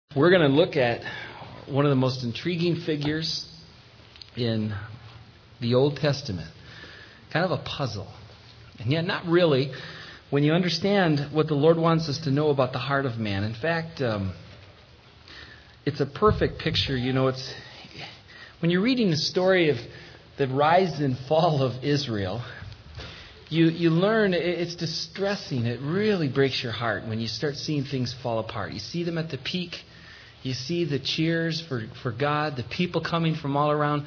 We're going to look at one of the most intriguing figures in the Old Testament. Kind of a puzzle. And yet not really when you understand what the Lord wants us to know about the heart of man. In fact, it's a perfect picture. You know, it's when you're reading the story of the rise and fall of Israel, you learn it's distressing. It really breaks your heart when you start seeing things fall apart. You see them at the peak. You see the cheers for God, the people coming from all around,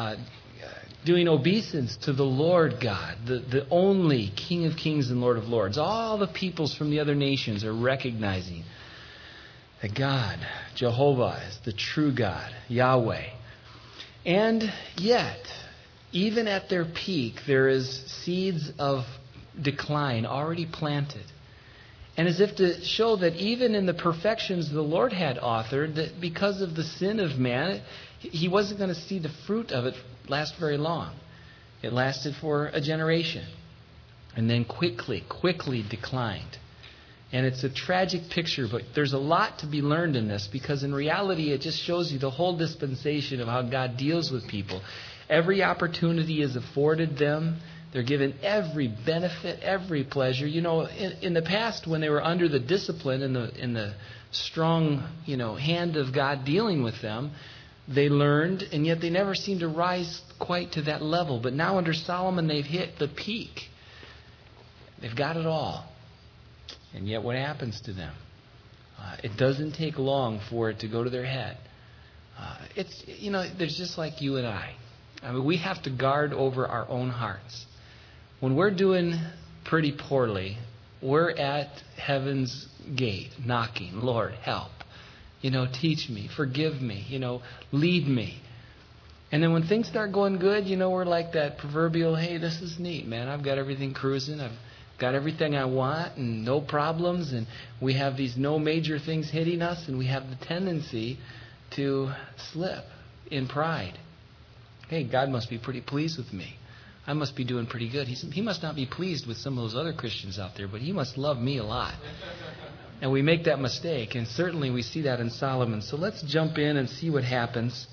doing obeisance to the Lord God, the only King of Kings and Lord of Lords. All the peoples from the other nations are recognizing that God, Jehovah, is the true God, Yahweh. And yet, even at their peak, there is seeds of decline already planted. And as if to show that even in the perfections the Lord had authored, that because of the sin of man, He wasn't going to see the fruit of it last very long. It lasted for a generation. And then quickly declined. And it's a tragic picture, but there's a lot to be learned in this, because in reality it just shows you the whole dispensation of how God deals with people. Every opportunity is afforded them. They're given every benefit, every pleasure. You know, in the past, when they were under the discipline and the strong, hand of God dealing with them, they learned, and yet they never seemed to rise quite to that level. But now under Solomon, they've hit the peak. They've got it all. And yet what happens to them? It doesn't take long for it to go to their head. There's just like you and I. I mean, we have to guard over our own hearts. When we're doing pretty poorly, we're at heaven's gate knocking. Lord, help. Teach me, forgive me, lead me. And then when things start going good, we're like that proverbial, hey, this is neat, man. I've got everything cruising. I've got everything I want and no problems. And we have these no major things hitting us, and we have the tendency to slip in pride. Hey, God must be pretty pleased with me. I must be doing pretty good. He must not be pleased with some of those other Christians out there, but He must love me a lot. And we make that mistake, and certainly we see that in Solomon. So let's jump in and see what happens.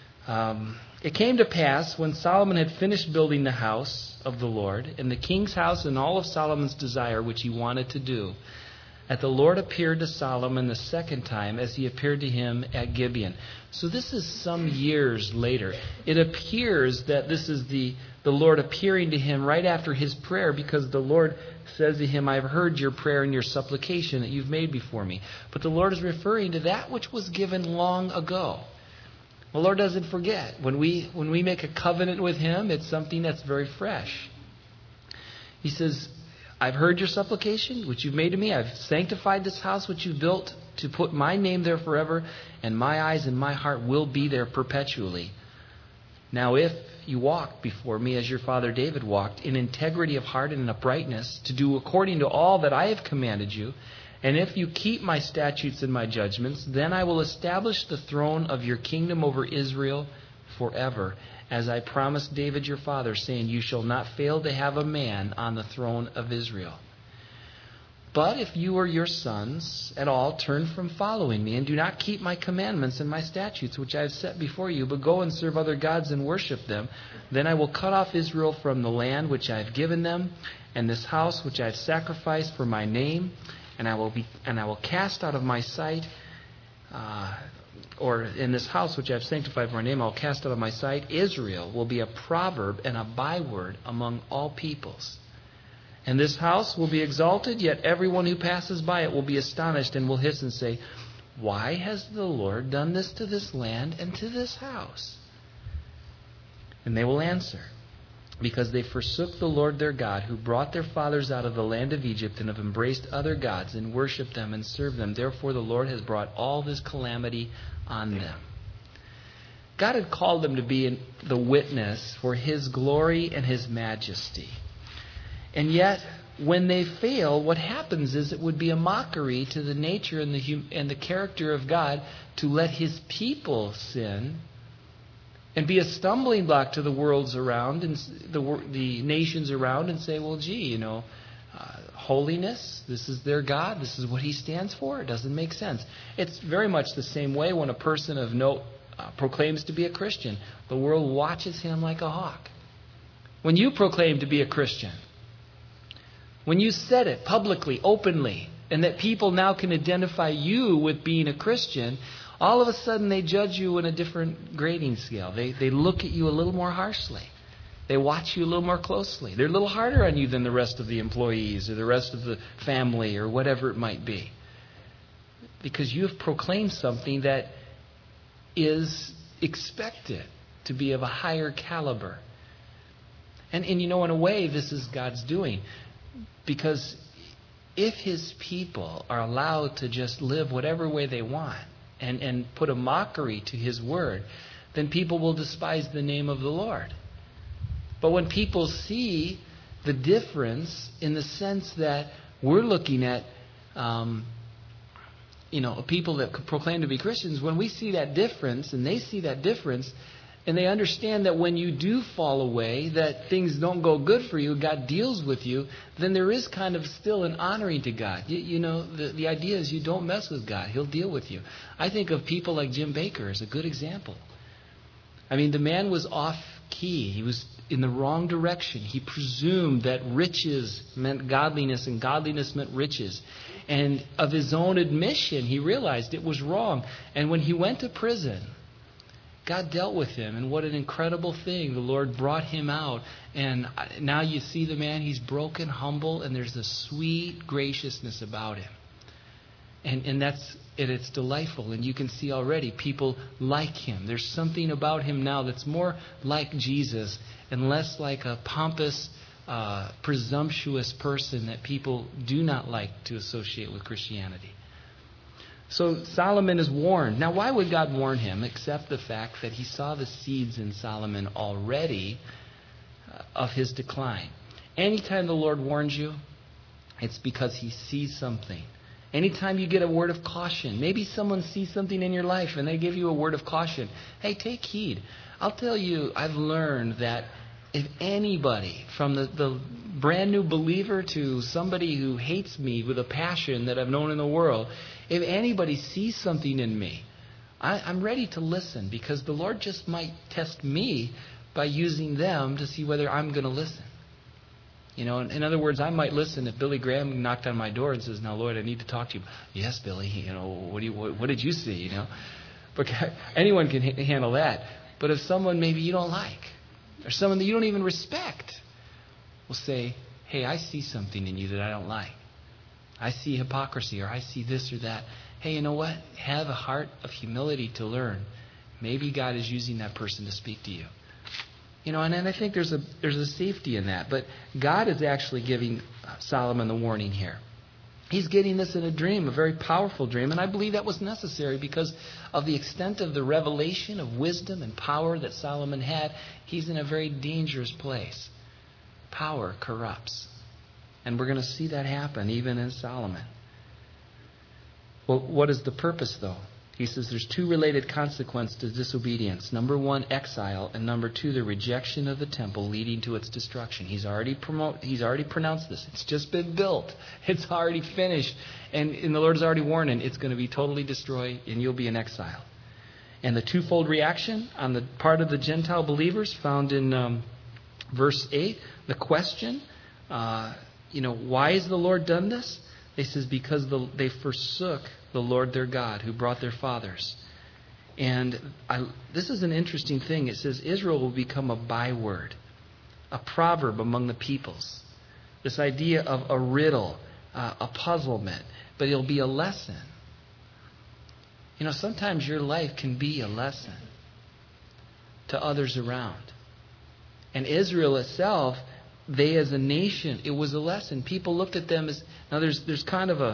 It came to pass, when Solomon had finished building the house of the Lord, and the king's house and all of Solomon's desire, which he wanted to do, that the Lord appeared to Solomon the second time as He appeared to him at Gibeon. So this is some years later. It appears that this is the Lord appearing to him right after his prayer, because the Lord says to him, I've heard your prayer and your supplication that you've made before me. But the Lord is referring to that which was given long ago. The Lord doesn't forget. When we make a covenant with Him, it's something that's very fresh. He says, I've heard your supplication, which you've made to me. I've sanctified this house, which you've built, to put my name there forever, and my eyes and my heart will be there perpetually. Now if you walk before me as your father David walked, in integrity of heart and in uprightness, to do according to all that I have commanded you, and if you keep my statutes and my judgments, then I will establish the throne of your kingdom over Israel forever, as I promised David your father, saying, you shall not fail to have a man on the throne of Israel. But if you or your sons at all turn from following me, and do not keep my commandments and my statutes, which I have set before you, but go and serve other gods and worship them, then I will cut off Israel from the land which I have given them, and this house which I have sacrificed for my name, and I will cast out of my sight, or in this house which I have sanctified for my name, I will cast out of my sight. Israel will be a proverb and a byword among all peoples. And this house will be exalted, yet everyone who passes by it will be astonished and will hiss and say, why has the Lord done this to this land and to this house? And they will answer, because they forsook the Lord their God, who brought their fathers out of the land of Egypt, and have embraced other gods and worshipped them and served them. Therefore the Lord has brought all this calamity on them. God had called them to be the witness for His glory and His majesty. And yet, when they fail, what happens is it would be a mockery to the nature and the character of God to let His people sin, and be a stumbling block to the worlds around and the nations around, and say, well, gee, holiness. This is their God. This is what he stands for. It doesn't make sense. It's very much the same way when a person of note proclaims to be a Christian. The world watches him like a hawk. When you proclaim to be a Christian, when you said it publicly, openly, and that people now can identify you with being a Christian, all of a sudden they judge you in a different grading scale. They look at you a little more harshly. They watch you a little more closely. They're a little harder on you than the rest of the employees or the rest of the family or whatever it might be. Because you have proclaimed something that is expected to be of a higher caliber. And in a way, this is God's doing. Because if his people are allowed to just live whatever way they want and put a mockery to his word, then people will despise the name of the Lord. But when people see the difference in the sense that we're looking at, people that proclaim to be Christians, when we see that difference and they see that difference, and they understand that when you do fall away, that things don't go good for you, God deals with you, then there is kind of still an honoring to God. The idea is you don't mess with God. He'll deal with you. I think of people like Jim Bakker as a good example. I mean, the man was off key. He was in the wrong direction. He presumed that riches meant godliness and godliness meant riches. And of his own admission, he realized it was wrong. And when he went to prison, God dealt with him, and what an incredible thing. The Lord brought him out, and now you see the man, he's broken, humble, and there's a sweet graciousness about him. And it's delightful, and you can see already people like him. There's something about him now that's more like Jesus and less like a pompous, presumptuous person that people do not like to associate with Christianity. So Solomon is warned. Now, why would God warn him except the fact that he saw the seeds in Solomon already of his decline? Anytime the Lord warns you, it's because he sees something. Anytime you get a word of caution, maybe someone sees something in your life and they give you a word of caution. Hey, take heed. I'll tell you, I've learned that if anybody, from the brand new believer to somebody who hates me with a passion that I've known in the world, if anybody sees something in me, I'm ready to listen, because the Lord just might test me by using them to see whether I'm going to listen. In other words, I might listen if Billy Graham knocked on my door and says, "Now, Lord, I need to talk to you." Yes, Billy. What did you see? But anyone can handle that. But if someone maybe you don't like, or someone that you don't even respect, will say, "Hey, I see something in you that I don't like. I see hypocrisy, or I see this or that." Hey, you know what? Have a heart of humility to learn. Maybe God is using that person to speak to you. And I think there's a safety in that. But God is actually giving Solomon the warning here. He's getting this in a dream, a very powerful dream. And I believe that was necessary because of the extent of the revelation of wisdom and power that Solomon had. He's in a very dangerous place. Power corrupts. And we're going to see that happen even in Solomon. Well, what is the purpose, though? He says there's two related consequences to disobedience. Number one, exile, and number two, the rejection of the temple leading to its destruction. He's already pronounced this. It's just been built. It's already finished. And the Lord has already warned him, it's going to be totally destroyed and you'll be in exile. And the twofold reaction on the part of the Gentile believers found in verse 8, the question, why has the Lord done this? He says because they forsook the Lord their God who brought their fathers. And this is an interesting thing. It says Israel will become a byword, a proverb among the peoples. This idea of a riddle, a puzzlement, but it'll be a lesson. Sometimes your life can be a lesson to others around. And Israel itself, they as a nation, it was a lesson. People looked at them as... Now there's kind of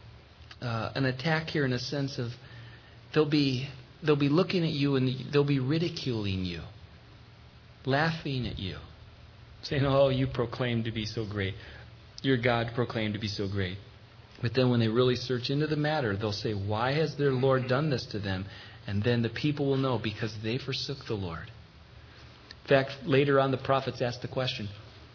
an attack here in a sense of they'll be looking at you and they'll be ridiculing you, laughing at you, saying, "Oh, you proclaim to be so great. Your God proclaimed to be so great." But then when they really search into the matter, they'll say, "Why has their Lord done this to them?" And then the people will know, because they forsook the Lord. In fact, later on the prophets asked the question,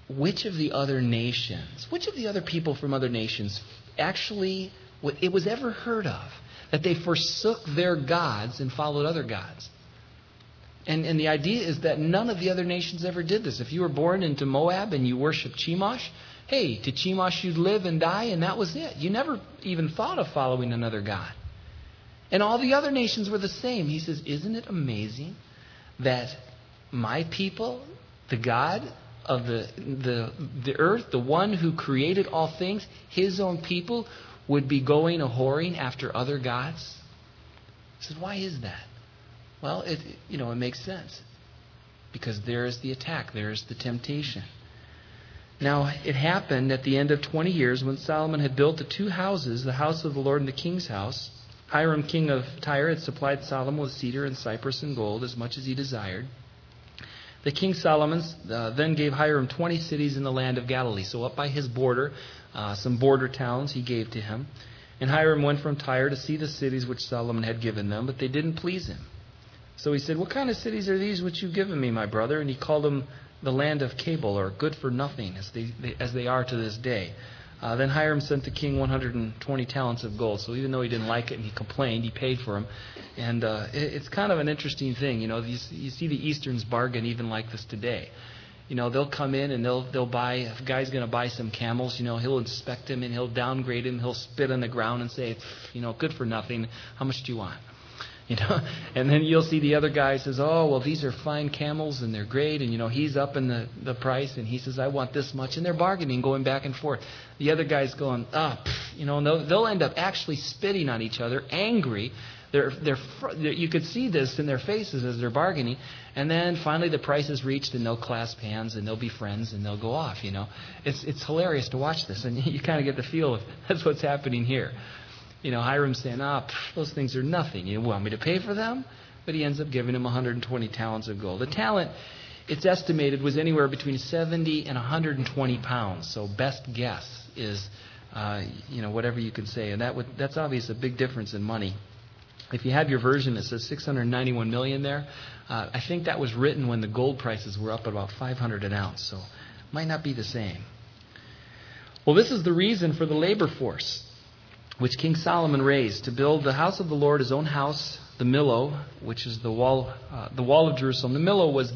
which of the other people from other nations actually, it was ever heard of, that they forsook their gods and followed other gods. And the idea is that none of the other nations ever did this. If you were born into Moab and you worshiped Chemosh, hey, to Chemosh you'd live and die, and that was it. You never even thought of following another god. And all the other nations were the same. He says, isn't it amazing that my people, the God of the earth, the one who created all things, his own people, would be going a-whoring after other gods? He says, why is that? Well, it makes sense. Because there is the attack, there is the temptation. Now, it happened at the end of 20 years when Solomon had built the two houses, the house of the Lord and the king's house. Hiram, king of Tyre, had supplied Solomon with cedar and cypress and gold as much as he desired. The king Solomon then gave Hiram 20 cities in the land of Galilee. So up by his border, some border towns he gave to him. And Hiram went from Tyre to see the cities which Solomon had given them, but they didn't please him. So he said, what kind of cities are these which you've given me, my brother? And he called them the land of Cabul, or good for nothing, as they are to this day. Then Hiram sent the king 120 talents of gold. So even though he didn't like it and he complained, he paid for them. And it's kind of an interesting thing. You see the Easterns bargain even like this today. They'll come in and they'll buy, if a guy's going to buy some camels, he'll inspect them and he'll downgrade them. He'll spit on the ground and say, good for nothing. How much do you want? And then you'll see the other guy says, oh, well, these are fine camels and they're great. And, he's up in the price and he says, I want this much. And they're bargaining, going back and forth. The other guy's going, they'll end up actually spitting on each other, angry. You could see this in their faces as they're bargaining. And then finally the price is reached and they'll clasp hands and they'll be friends and they'll go off, It's hilarious to watch this. And you kind of get the feel of that's what's happening here. Hiram's saying, those things are nothing. You want me to pay for them? But he ends up giving him 120 talents of gold. The talent, it's estimated, was anywhere between 70 and 120 pounds. So best guess is, whatever you could say. And that's obviously a big difference in money. If you have your version that says 691 million there, I think that was written when the gold prices were up at about 500 an ounce. So it might not be the same. Well, this is the reason for the labor force which King Solomon raised to build the house of the Lord, his own house, the Millo, which is the wall of Jerusalem. The Millo was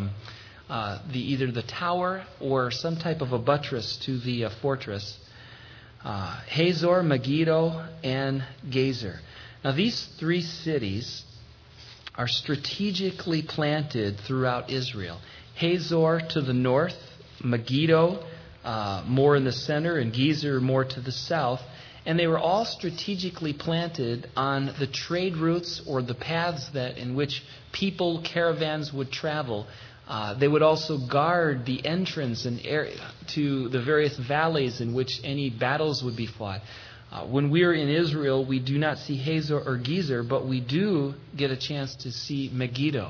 either the tower or some type of a buttress to the fortress. Hazor, Megiddo, and Gezer. Now these three cities are strategically planted throughout Israel. Hazor to the north, Megiddo more in the center, and Gezer more to the south. And they were all strategically planted on the trade routes or the paths in which caravans would travel. They would also guard the entrance and to the various valleys in which any battles would be fought. When we're in Israel, we do not see Hazor or Gezer, but we do get a chance to see Megiddo.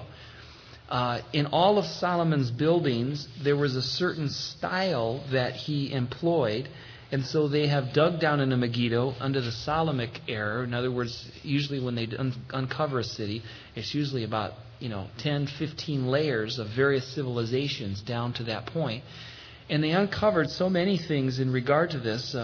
In all of Solomon's buildings, there was a certain style that he employed. And so they have dug down into Megiddo under the Solomonic era. In other words, usually when they uncover a city, it's usually about 10, 15 layers of various civilizations down to that point. And they uncovered so many things in regard to this.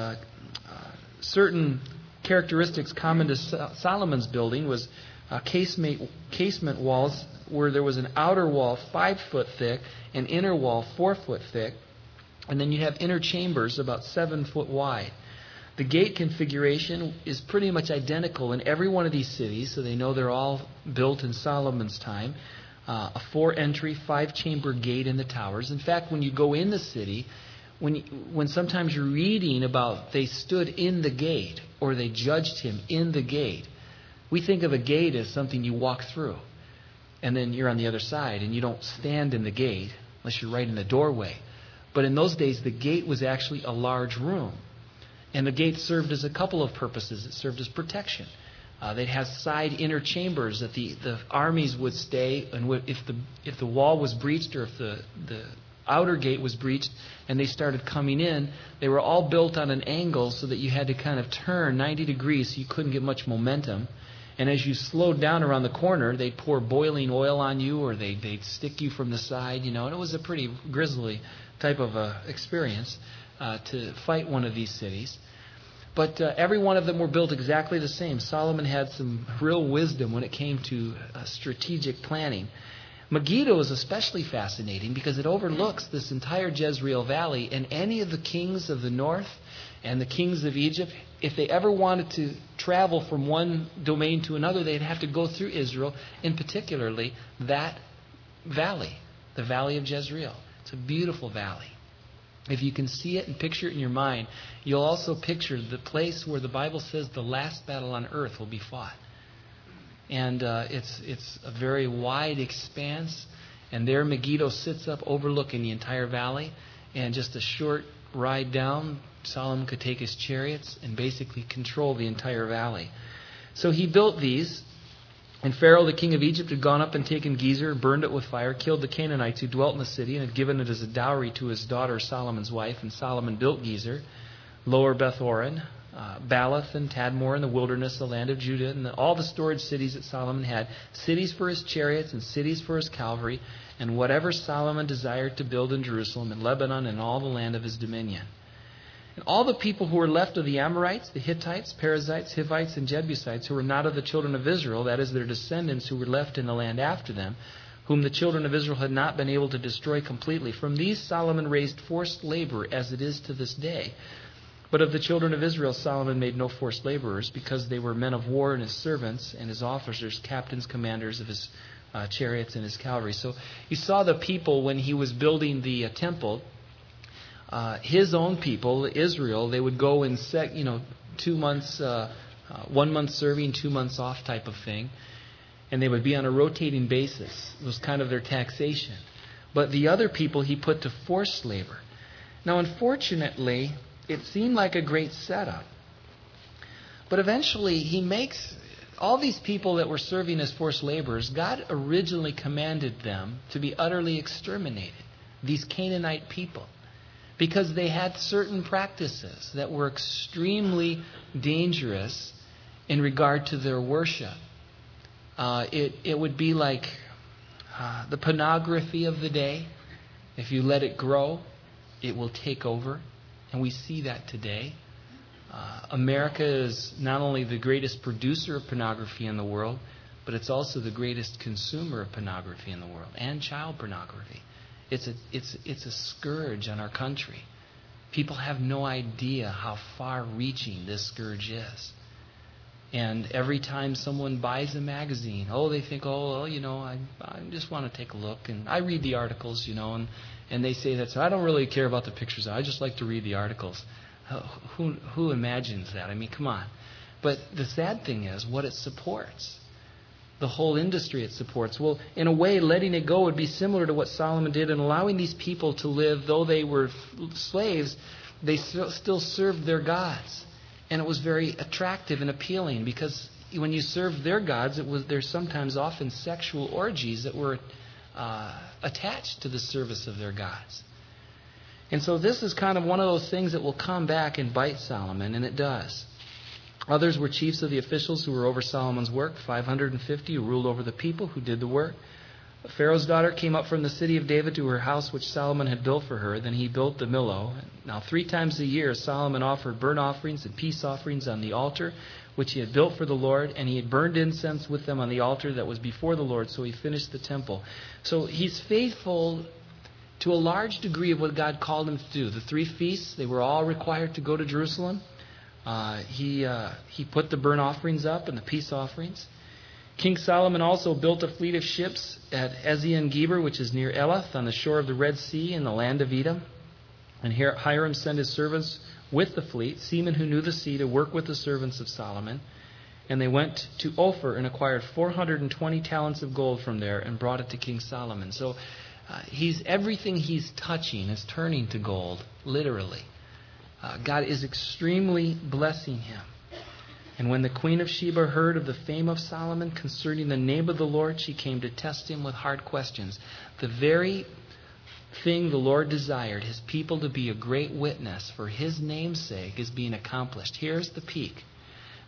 Certain characteristics common to Solomon's building was casement walls where there was an outer wall 5 foot thick, an inner wall 4 foot thick. And then you have inner chambers about 7 foot wide. The gate configuration is pretty much identical in every one of these cities, so they know they're all built in Solomon's time. A 4-entry, 5-chamber gate in the towers. In fact, when you go in the city, when sometimes you're reading about they stood in the gate or they judged him in the gate, we think of a gate as something you walk through. And then you're on the other side and you don't stand in the gate unless you're right in the doorway. But in those days, the gate was actually a large room. And the gate served as a couple of purposes. It served as protection. They'd have side inner chambers that the armies would stay. And if the wall was breached or if the outer gate was breached and they started coming in, they were all built on an angle so that you had to kind of turn 90 degrees so you couldn't get much momentum. And as you slowed down around the corner, they'd pour boiling oil on you, or they'd stick you from the side, and it was a pretty grisly type of experience to fight one of these cities. But every one of them were built exactly the same. Solomon had some real wisdom when it came to strategic planning. Megiddo is especially fascinating because it overlooks this entire Jezreel Valley, and any of the kings of the north and the kings of Egypt, if they ever wanted to travel from one domain to another, they'd have to go through Israel, and particularly that valley, the Valley of Jezreel. It's a beautiful valley. If you can see it and picture it in your mind, you'll also picture the place where the Bible says the last battle on earth will be fought. And it's a very wide expanse. And there Megiddo sits up overlooking the entire valley. And just a short ride down, Solomon could take his chariots and basically control the entire valley. So he built these. And Pharaoh, the king of Egypt, had gone up and taken Gezer, burned it with fire, killed the Canaanites who dwelt in the city, and had given it as a dowry to his daughter Solomon's wife. And Solomon built Gezer, Lower Beth-horon, Baalath and Tadmor in the wilderness, the land of Judah, and all the storage cities that Solomon had, cities for his chariots and cities for his cavalry, and whatever Solomon desired to build in Jerusalem and Lebanon and all the land of his dominion. And all the people who were left of the Amorites, the Hittites, Perizzites, Hivites, and Jebusites, who were not of the children of Israel, that is, their descendants who were left in the land after them, whom the children of Israel had not been able to destroy completely, from these Solomon raised forced labor, as it is to this day. But of the children of Israel, Solomon made no forced laborers, because they were men of war and his servants and his officers, captains, commanders of his chariots and his cavalry. So you saw the people when he was building the temple. His own people, Israel, they would go in 2 months, 1 month serving, 2 months off type of thing. And they would be on a rotating basis. It was kind of their taxation. But the other people he put to forced labor. Now, unfortunately, it seemed like a great setup. But eventually he makes all these people that were serving as forced laborers, God originally commanded them to be utterly exterminated, these Canaanite people, because they had certain practices that were extremely dangerous in regard to their worship. It would be like the pornography of the day. If you let it grow, it will take over. And we see that today. America is not only the greatest producer of pornography in the world, but it's also the greatest consumer of pornography in the world, and child pornography. It's a scourge on our country. People have no idea how far-reaching this scourge is. And every time someone buys a magazine, they think, I just want to take a look. And I read the articles, and they say that. So I don't really care about the pictures. I just like to read the articles. Who imagines that? I mean, come on. But the sad thing is what it supports. The whole industry it supports. Well, in a way, letting it go would be similar to what Solomon did in allowing these people to live. Though they were slaves, they still served their gods. And it was very attractive and appealing, because when you served their gods, there's sometimes often sexual orgies that were attached to the service of their gods. And so this is kind of one of those things that will come back and bite Solomon, and it does. Others were chiefs of the officials who were over Solomon's work, 550 who ruled over the people who did the work. Pharaoh's daughter came up from the city of David to her house, which Solomon had built for her. Then he built the Millo. Now 3 times a year Solomon offered burnt offerings and peace offerings on the altar, which he had built for the Lord, and he had burned incense with them on the altar that was before the Lord, so he finished the temple. So he's faithful to a large degree of what God called him to do. The 3 feasts, they were all required to go to Jerusalem. He put the burnt offerings up and the peace offerings. King Solomon also built a fleet of ships at Ezion-Geber, which is near Elath, on the shore of the Red Sea in the land of Edom. And Hiram sent his servants with the fleet, seamen who knew the sea, to work with the servants of Solomon. And they went to Ophir and acquired 420 talents of gold from there and brought it to King Solomon. So everything he's touching is turning to gold, literally. God is extremely blessing him. And when the queen of Sheba heard of the fame of Solomon concerning the name of the Lord, she came to test him with hard questions. The very thing the Lord desired, his people to be a great witness for his name's sake, is being accomplished. Here's the peak.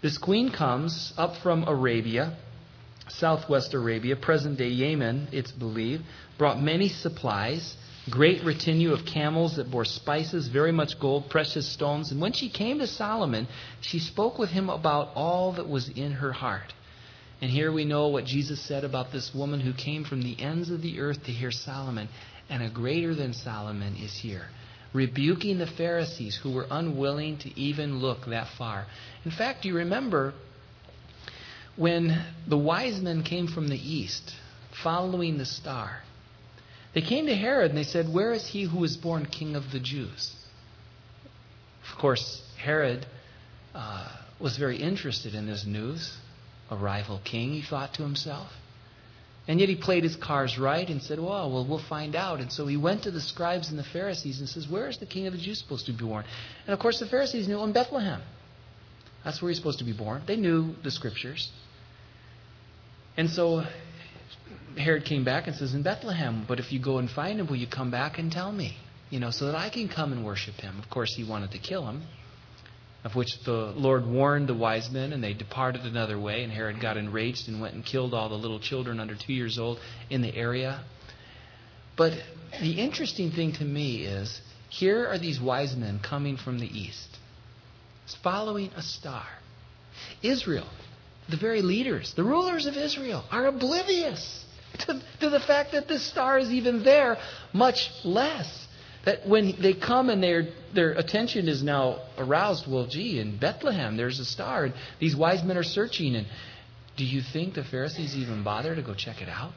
This queen comes up from Arabia, southwest Arabia, present-day Yemen, it's believed, brought many supplies, great retinue of camels that bore spices, very much gold, precious stones. And when she came to Solomon, she spoke with him about all that was in her heart. And here we know what Jesus said about this woman who came from the ends of the earth to hear Solomon, and a greater than Solomon is here, rebuking the Pharisees who were unwilling to even look that far. In fact, you remember when the wise men came from the east, following the star, they came to Herod and they said, "Where is he who was born king of the Jews?" Of course, Herod was very interested in this news. A rival king, he thought to himself. And yet he played his cards right and said, well, we'll find out. And so he went to the scribes and the Pharisees and says, "Where is the king of the Jews supposed to be born?" And of course the Pharisees knew in Bethlehem. That's where he's supposed to be born. They knew the scriptures. And so Herod came back and says, "In Bethlehem, but if you go and find him, will you come back and tell me? So that I can come and worship him." Of course, he wanted to kill him, of which the Lord warned the wise men, and they departed another way. And Herod got enraged and went and killed all the little children under 2 years old in the area. But the interesting thing to me is, here are these wise men coming from the east, following a star. Israel, the very leaders, the rulers of Israel, are oblivious to the fact that this star is even there, much less that when they come and their attention is now aroused. Well, gee, in Bethlehem there's a star, and these wise men are searching. And do you think the Pharisees even bother to go check it out?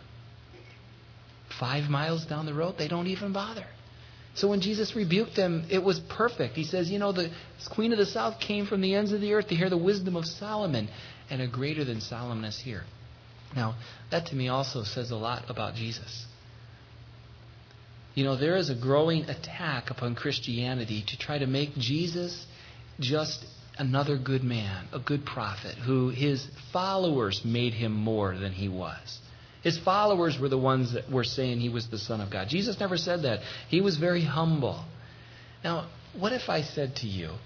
5 miles down the road, they don't even bother. So when Jesus rebuked them, it was perfect. He says, the queen of the south came from the ends of the earth to hear the wisdom of Solomon, and a greater than Solomon is here. Now, that to me also says a lot about Jesus. There is a growing attack upon Christianity to try to make Jesus just another good man, a good prophet, who his followers made him more than he was. His followers were the ones that were saying he was the Son of God. Jesus never said that. He was very humble. Now, what if I said to you,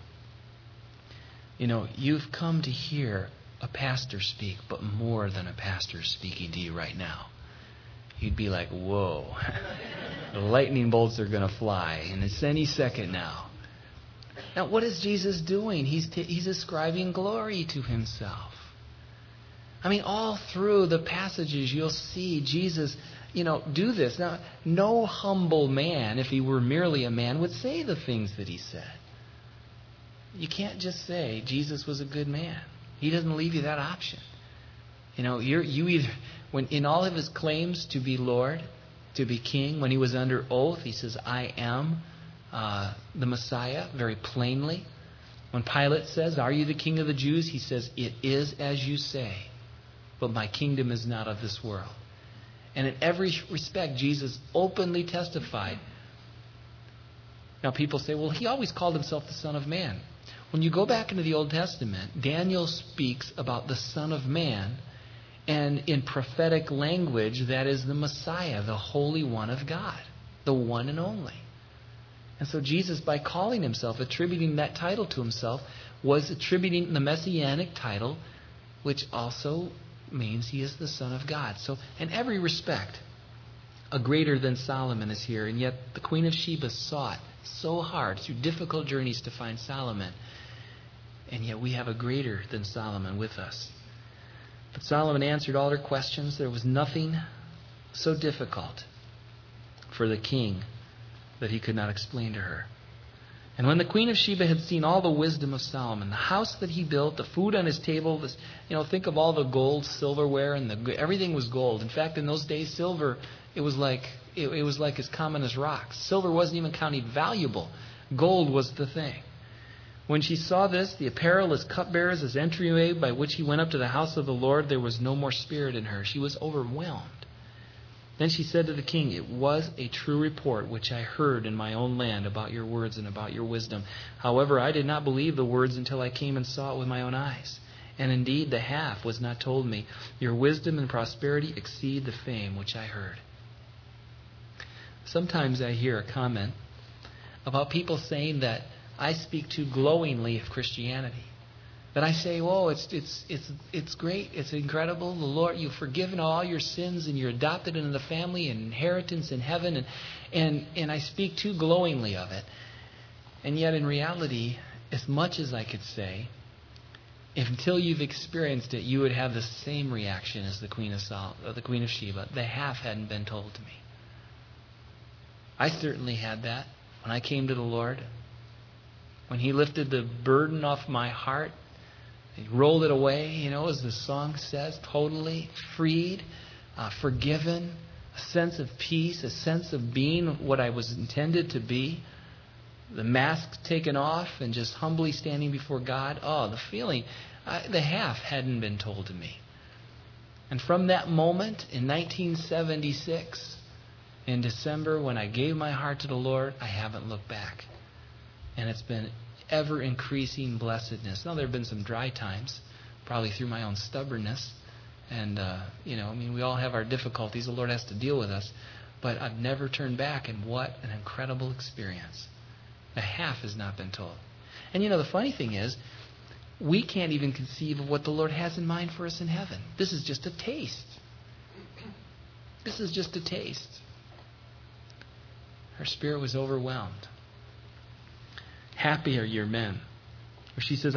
you've come to hear a pastor speak, but more than a pastor speaking to you right now? You'd be like, whoa, the lightning bolts are going to fly, and it's any second now. Now, what is Jesus doing? He's ascribing glory to himself. All through the passages, you'll see Jesus, do this. Now, no humble man, if he were merely a man, would say the things that he said. You can't just say Jesus was a good man. He doesn't leave you that option. You either, when in all of his claims to be Lord, to be King, when he was under oath, he says, "I am the Messiah," very plainly. When Pilate says, "Are you the King of the Jews?" he says, "It is as you say, but my kingdom is not of this world." And in every respect, Jesus openly testified. Now people say, well, he always called himself the Son of Man. When you go back into the Old Testament, Daniel speaks about the Son of Man, and in prophetic language, that is the Messiah, the Holy One of God, the one and only. And so Jesus, by calling himself, attributing that title to himself, was attributing the Messianic title, which also means he is the Son of God. So in every respect, a greater than Solomon is here. And yet the Queen of Sheba sought so hard through difficult journeys to find Solomon. And yet we have a greater than Solomon with us. But Solomon answered all her questions. There was nothing so difficult for the king that he could not explain to her. And when the Queen of Sheba had seen all the wisdom of Solomon, the house that he built, the food on his table, think of all the gold, silverware, and everything was gold. In fact, in those days, silver, it was like as common as rocks. Silver wasn't even counted valuable. Gold was the thing. When she saw this, the apparel, his cupbearers, his entryway by which he went up to the house of the Lord, there was no more spirit in her. She was overwhelmed. Then she said to the king, "It was a true report which I heard in my own land about your words and about your wisdom. However, I did not believe the words until I came and saw it with my own eyes. And indeed, the half was not told me. Your wisdom and prosperity exceed the fame which I heard." Sometimes I hear a comment about people saying that I speak too glowingly of Christianity. That I say, "Whoa, it's great, it's incredible. The Lord, you've forgiven all your sins, and you're adopted into the family and inheritance in heaven," and I speak too glowingly of it. And yet, in reality, as much as I could say, if until you've experienced it, you would have the same reaction as the Queen of Sheba. The half hadn't been told to me. I certainly had that when I came to the Lord. When He lifted the burden off my heart, He rolled it away, as the song says, totally freed, forgiven, a sense of peace, a sense of being what I was intended to be. The mask taken off and just humbly standing before God. Oh, the feeling, the half hadn't been told to me. And from that moment in 1976, in December, when I gave my heart to the Lord, I haven't looked back. And it's been ever increasing blessedness. Now, there have been some dry times, probably through my own stubbornness. And, we all have our difficulties. The Lord has to deal with us. But I've never turned back, and what an incredible experience. The half has not been told. And the funny thing is, we can't even conceive of what the Lord has in mind for us in heaven. This is just a taste. This is just a taste. Her spirit was overwhelmed. Happy are your men. She says,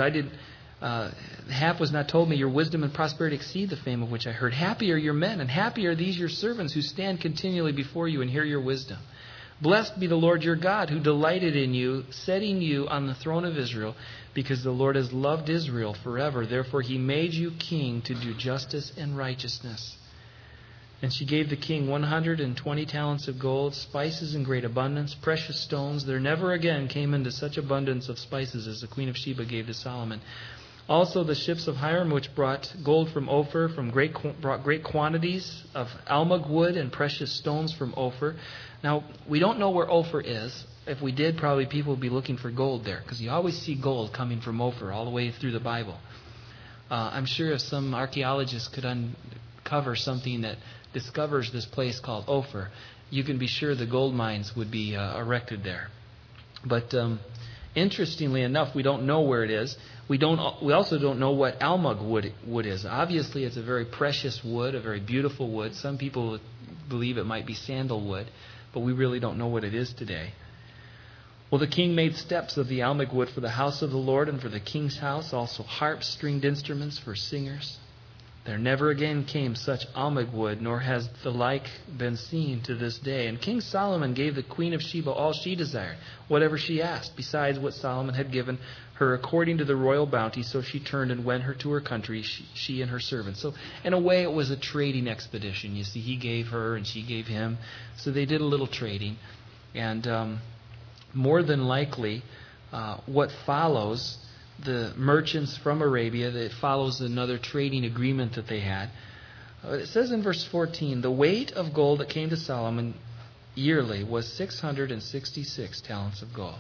half was not told me, your wisdom and prosperity exceed the fame of which I heard. Happy are your men, and happy are these your servants who stand continually before you and hear your wisdom. Blessed be the Lord your God, who delighted in you, setting you on the throne of Israel, because the Lord has loved Israel forever. Therefore He made you king to do justice and righteousness. And she gave the king 120 talents of gold, spices in great abundance, precious stones. There never again came into such abundance of spices as the Queen of Sheba gave to Solomon. Also the ships of Hiram, which brought gold from Ophir, brought great quantities of almug wood and precious stones from Ophir. Now, we don't know where Ophir is. If we did, probably people would be looking for gold there, because you always see gold coming from Ophir all the way through the Bible. I'm sure if some archaeologists could uncover something that discovers this place called Ophir, you can be sure the gold mines would be erected there. But interestingly enough, we don't know where it is. We also don't know what almug wood is. Obviously, it's a very precious wood, a very beautiful wood. Some people believe it might be sandalwood, but we really don't know what it is today. Well, the king made steps of the almug wood for the house of the Lord and for the king's house, also harps, stringed instruments for singers. There never again came such almug wood, nor has the like been seen to this day. And King Solomon gave the Queen of Sheba all she desired, whatever she asked, besides what Solomon had given her according to the royal bounty. So she turned and went her to her country, she and her servants. So in a way, it was a trading expedition. You see, he gave her and she gave him. So they did a little trading. And more than likely, what follows, the merchants from Arabia, that follows another trading agreement that they had. It says in verse 14, the weight of gold that came to Solomon yearly was 666 talents of gold.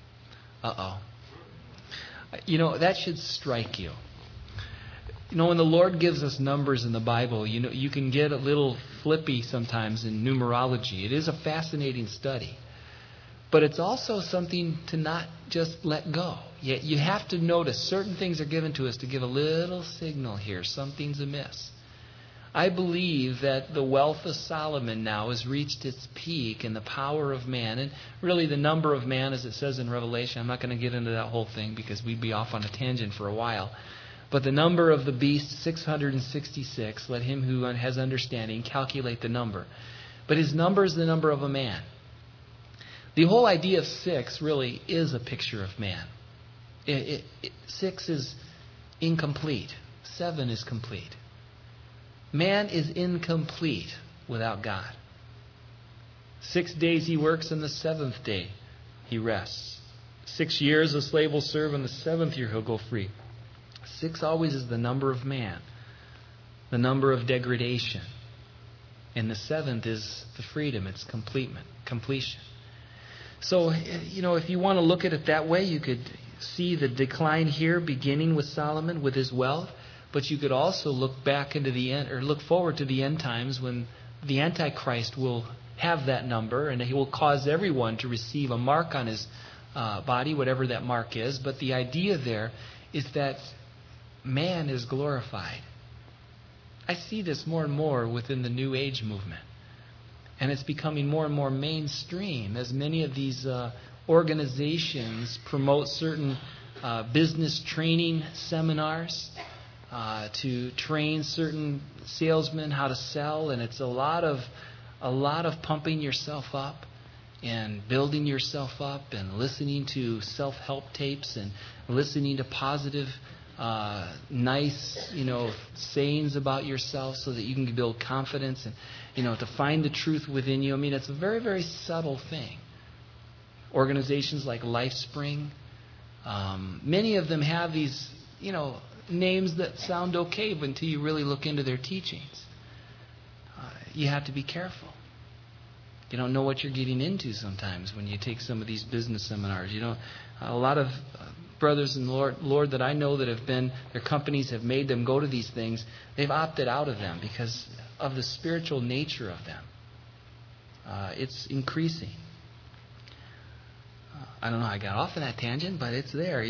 That should strike you. When the Lord gives us numbers in the Bible, you can get a little flippy sometimes in numerology. It is a fascinating study. But it's also something to not just let go. Yet you have to notice certain things are given to us to give a little signal here. Something's amiss. I believe that the wealth of Solomon now has reached its peak in the power of man. And really the number of man, as it says in Revelation, I'm not going to get into that whole thing because we'd be off on a tangent for a while. But the number of the beast, 666, let him who has understanding calculate the number. But his number is the number of a man. The whole idea of 6 really is a picture of man. 6 is incomplete. 7 is complete. Man is incomplete without God. 6 days he works, and the 7th day he rests. 6 years a slave will serve, and the 7th year he'll go free. 6 always is the number of man, the number of degradation. And the 7th is the freedom, it's completion. So, if you want to look at it that way, you could see the decline here beginning with Solomon, with his wealth. But you could also look back into the end, or look forward to the end times when the Antichrist will have that number, and he will cause everyone to receive a mark on his body, whatever that mark is. But the idea there is that man is glorified. I see this more and more within the New Age movement. And it's becoming more and more mainstream as many of these organizations promote certain business training seminars to train certain salesmen how to sell. And it's a lot of pumping yourself up and building yourself up and listening to self-help tapes and listening to positive nice, sayings about yourself so that you can build confidence and, to find the truth within you. I mean, it's a very, very subtle thing. Organizations like LifeSpring, many of them have these, names that sound okay, but until you really look into their teachings, you have to be careful. You don't know what you're getting into sometimes when you take some of these business seminars. A lot of brothers in the Lord that I know that have been, their companies have made them go to these things, they've opted out of them because of the spiritual nature of them. It's increasing. I don't know how I got off on that tangent, but it's there,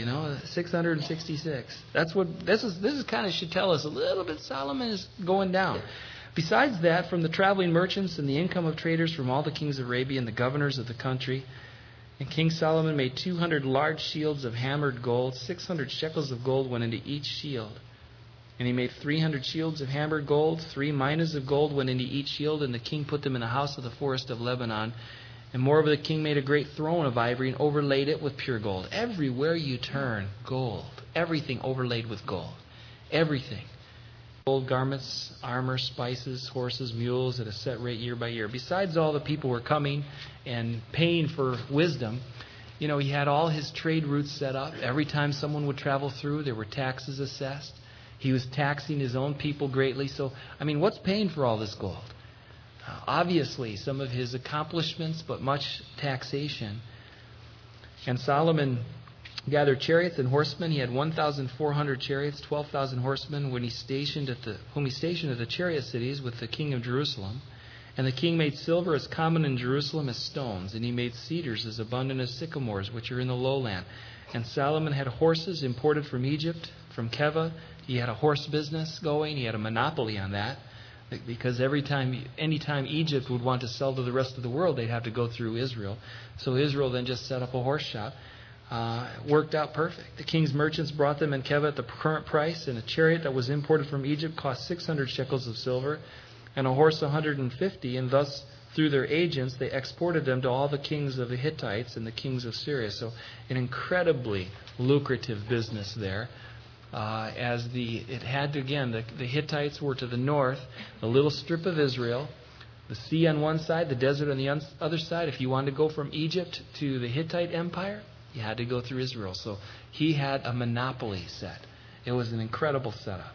666. That's what this is kind of should tell us a little bit. Solomon is going down. Besides that, from the traveling merchants and the income of traders from all the kings of Arabia and the governors of the country, and King Solomon made 200 large shields of hammered gold. 600 shekels of gold went into each shield. And he made 300 shields of hammered gold. 3 minas of gold went into each shield, and the king put them in the house of the forest of Lebanon. And moreover, the king made a great throne of ivory and overlaid it with pure gold. Everywhere you turn, gold. Everything overlaid with gold. Everything. Gold garments, armor, spices, horses, mules at a set rate year by year. Besides all the people were coming and paying for wisdom, he had all his trade routes set up. Every time someone would travel through, there were taxes assessed. He was taxing his own people greatly. So, what's paying for all this gold? Obviously, some of his accomplishments, but much taxation. And Solomon gathered chariots and horsemen. He had 1,400 chariots, 12,000 horsemen, whom he stationed at the chariot cities with the king of Jerusalem. And the king made silver as common in Jerusalem as stones, and he made cedars as abundant as sycamores, which are in the lowland. And Solomon had horses imported from Egypt, from Keva. He had a horse business going. He had a monopoly on that, because anytime Egypt would want to sell to the rest of the world, they'd have to go through Israel. So Israel then just set up a horse shop. Worked out perfect. The king's merchants brought them in Keva at the current price, and a chariot that was imported from Egypt cost 600 shekels of silver, and a horse 150, and thus through their agents they exported them to all the kings of the Hittites and the kings of Syria. So an incredibly lucrative business there. The Hittites were to the north, the little strip of Israel, the sea on one side, the desert on the other side. If you wanted to go from Egypt to the Hittite Empire, you had to go through Israel. So he had a monopoly set. It was an incredible setup.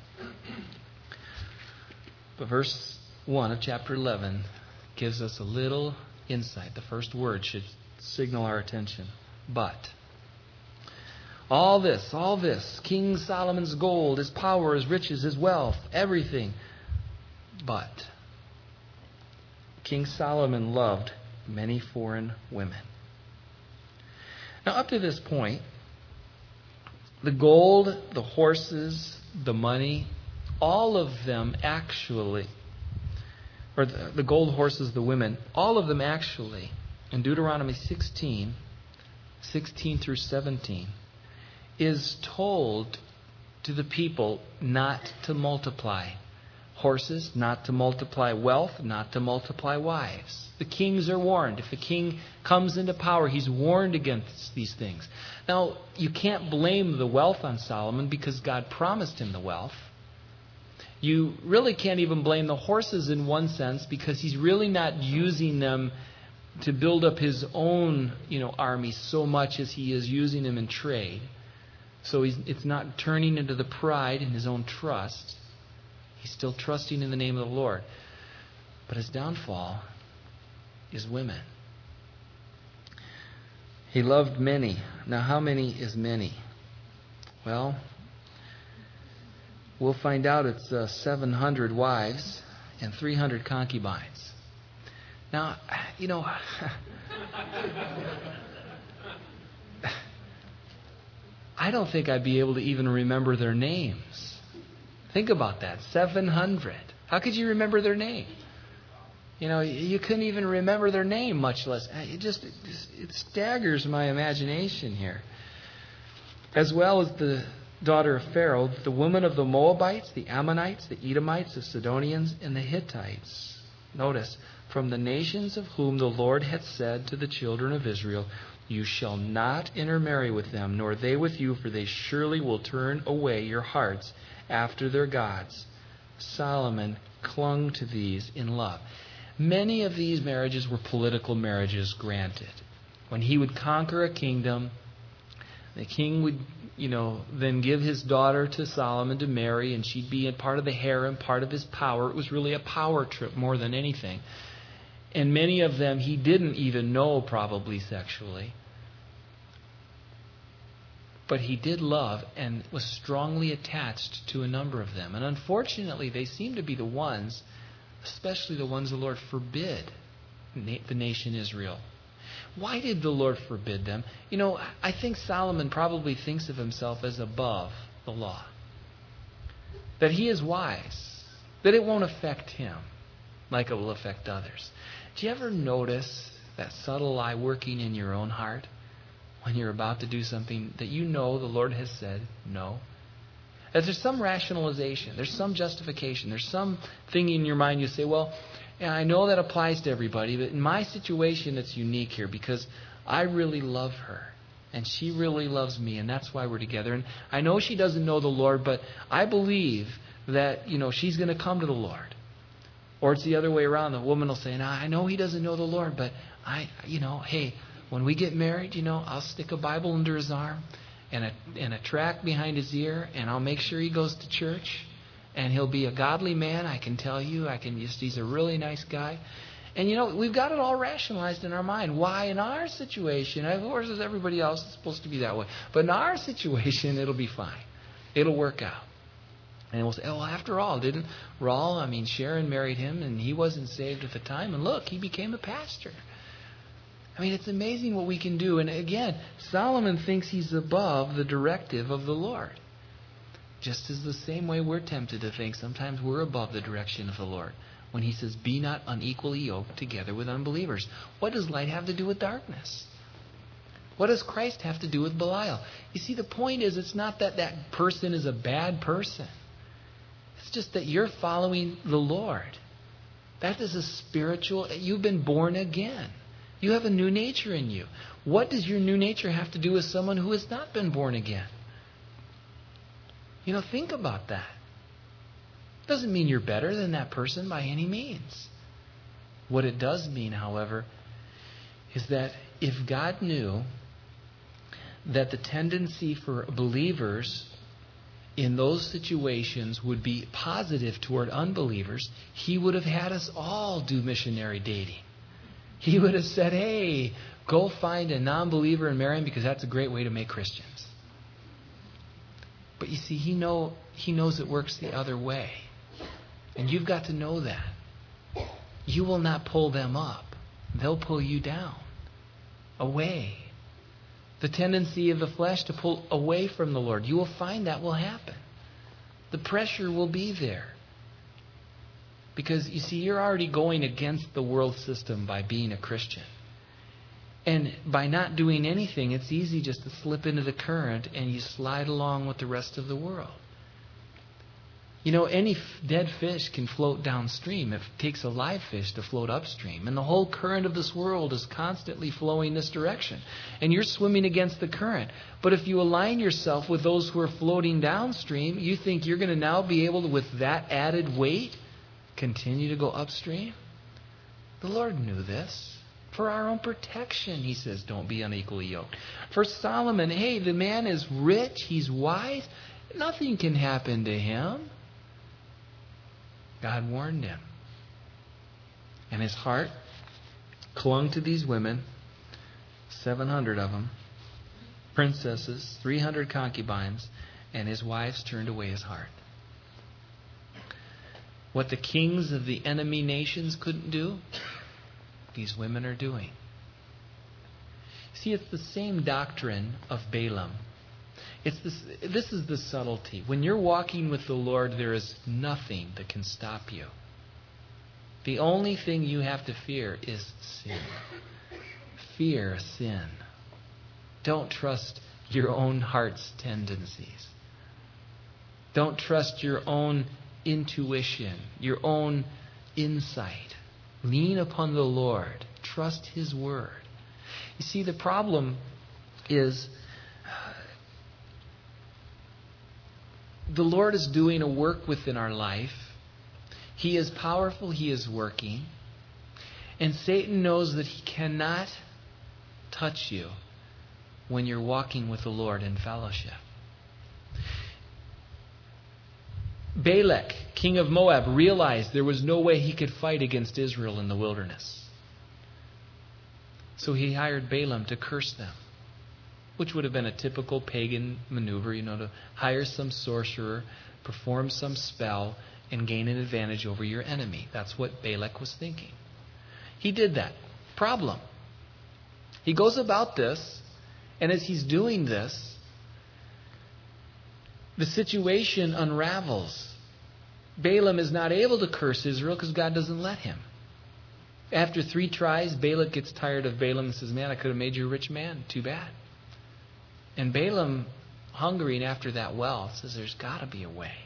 But verse 1 of chapter 11 gives us a little insight. The first word should signal our attention. But. All this, King Solomon's gold, his power, his riches, his wealth, everything. But King Solomon loved many foreign women. Now, up to this point, the gold, the horses, the money, all of them actually, or the gold, horses, the women, all of them actually, in Deuteronomy 16 through 17, is told to the people not to multiply horses, not to multiply wealth, not to multiply wives. The kings are warned. If the king comes into power, he's warned against these things. Now, you can't blame the wealth on Solomon because God promised him the wealth. You really can't even blame the horses in one sense because he's really not using them to build up his own, army so much as he is using them in trade. So it's not turning into the pride in his own trust. He's still trusting in the name of the Lord. But his downfall is women. He loved many. Now, how many is many? Well, we'll find out it's 700 wives and 300 concubines. Now, I don't think I'd be able to even remember their names. Think about that. 700. How could you remember their name? You couldn't even remember their name, much less. It staggers my imagination here. As well as the daughter of Pharaoh, the women of the Moabites, the Ammonites, the Edomites, the Sidonians, and the Hittites. Notice, from the nations of whom the Lord had said to the children of Israel, you shall not intermarry with them, nor they with you, for they surely will turn away your hearts after their gods. Solomon clung to these in love. Many of these marriages were political marriages, granted. When he would conquer a kingdom, the king would, then give his daughter to Solomon to marry, and she'd be a part of the harem, part of his power. It was really a power trip more than anything. And many of them he didn't even know, probably sexually. But he did love and was strongly attached to a number of them. And unfortunately, they seem to be the ones, especially the ones the Lord forbid the nation Israel. Why did the Lord forbid them? I think Solomon probably thinks of himself as above the law. That he is wise. That it won't affect him like it will affect others. Do you ever notice that subtle lie working in your own heart when you're about to do something that the Lord has said no? That there's some rationalization, there's some justification, there's some thing in your mind you say, well, yeah, I know that applies to everybody, but in my situation it's unique here because I really love her and she really loves me, and that's why we're together. And I know she doesn't know the Lord, but I believe that, she's going to come to the Lord. Or it's the other way around. The woman will say, now, I know he doesn't know the Lord, but hey, when we get married, I'll stick a Bible under his arm and a tract behind his ear, and I'll make sure he goes to church. And he'll be a godly man, I can tell you. He's a really nice guy. And we've got it all rationalized in our mind. Why in our situation, of course, as everybody else is supposed to be that way. But in our situation, it'll be fine. It'll work out. And we'll say, oh, after all, didn't Sharon married him and he wasn't saved at the time. And look, he became a pastor. It's amazing what we can do. And again, Solomon thinks he's above the directive of the Lord. Just as the same way we're tempted to think sometimes we're above the direction of the Lord. When he says, be not unequally yoked together with unbelievers. What does light have to do with darkness? What does Christ have to do with Belial? You see, the point is, it's not that that person is a bad person. It's just that you're following the Lord. That is a spiritual, you've been born again. You have a new nature in you. What does your new nature have to do with someone who has not been born again? Think about that. Doesn't mean you're better than that person by any means. What it does mean, however, is that if God knew that the tendency for believers in those situations would be positive toward unbelievers, he would have had us all do missionary dating. He would have said, hey, go find a non-believer and marry him because that's a great way to make Christians. But you see, he knows it works the other way. And you've got to know that. You will not pull them up. They'll pull you down, away. The tendency of the flesh to pull away from the Lord. You will find that will happen. The pressure will be there. Because, you see, you're already going against the world system by being a Christian. And by not doing anything, it's easy just to slip into the current and you slide along with the rest of the world. Any dead fish can float downstream if it takes a live fish to float upstream. And the whole current of this world is constantly flowing this direction. And you're swimming against the current. But if you align yourself with those who are floating downstream, you think you're going to now be able to, with that added weight, continue to go upstream? The Lord knew this. For our own protection, he says, don't be unequally yoked. For Solomon, hey, the man is rich, he's wise, nothing can happen to him. God warned him. And his heart clung to these women, 700 of them, princesses, 300 concubines, and his wives turned away his heart. What the kings of the enemy nations couldn't do, these women are doing. See, it's the same doctrine of Balaam This is the subtlety. When you're walking with the Lord, there is nothing that can stop you. The only thing you have to fear is sin. Fear sin. Don't trust your own heart's tendencies. Don't trust your own intuition, your own insight. Lean upon the Lord. Trust His Word. You see, the problem is the Lord is doing a work within our life. He is powerful. He is working. And Satan knows that he cannot touch you when you're walking with the Lord in fellowship. Balak, king of Moab, realized there was no way he could fight against Israel in the wilderness. So he hired Balaam to curse them, which would have been a typical pagan maneuver, to hire some sorcerer, perform some spell, and gain an advantage over your enemy. That's what Balak was thinking. He did that. Problem. He goes about this, and as he's doing this, the situation unravels. Balaam is not able to curse Israel because God doesn't let him. After 3 tries, Balak gets tired of Balaam and says, man, I could have made you a rich man. Too bad. And Balaam, hungering after that wealth, says, there's got to be a way.